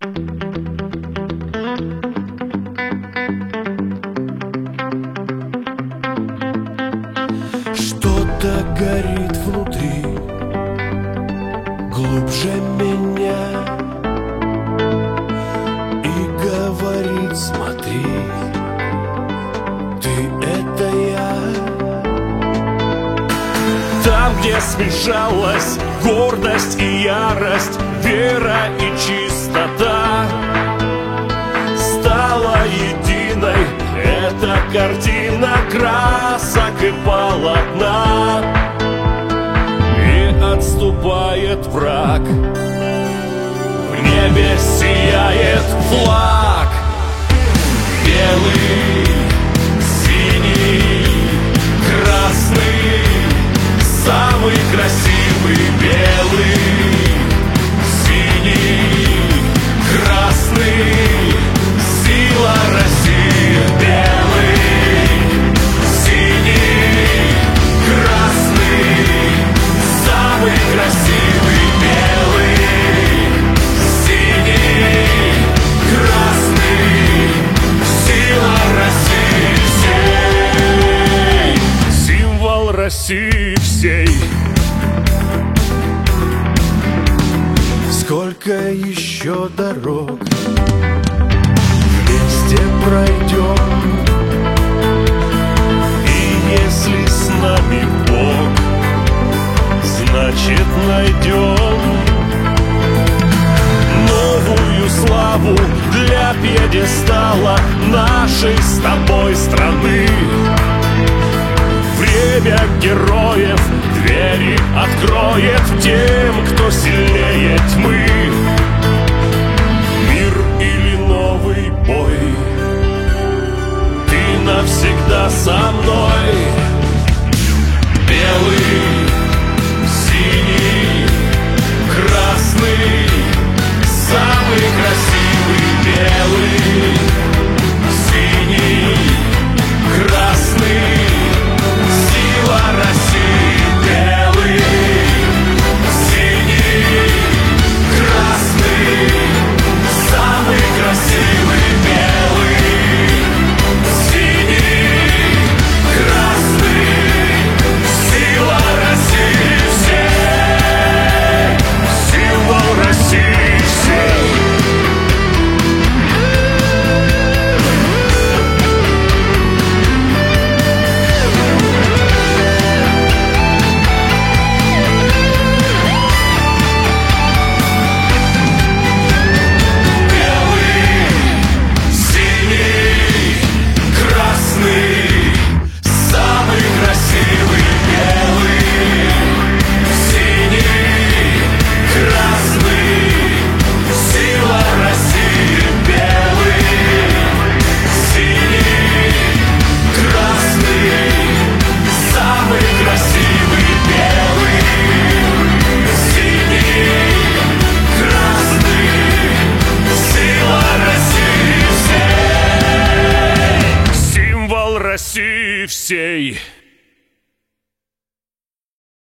Что-то горит внутри, глубже меня, и говорит: смотри, ты — это я. Там, где смешалась гордость и ярость, вера и чистота, стала единой эта картина красок и полотна. И отступает враг, в небе сияет флаг. Белый, синий, красный, самый красивый. Белый, синий, красный, сила России. Белый, синий, красный, самый красивый. Белый, синий, красный, сила России всей, символ России всей. Сколько еще дорог вместе пройдем, И если с нами Бог, значит найдем новую славу для пьедестала нашей с тобой страны. Время героев двери откроет тем, кто сильнее тьмы. Мир или новый бой, ты навсегда со мной. Белый, синий, красный, самый красивый. Белый, синий, красный, сила России. Белый, синий, красный, самый красивый. Белый, синий, красный, сила России всей, символ России всей. России всей.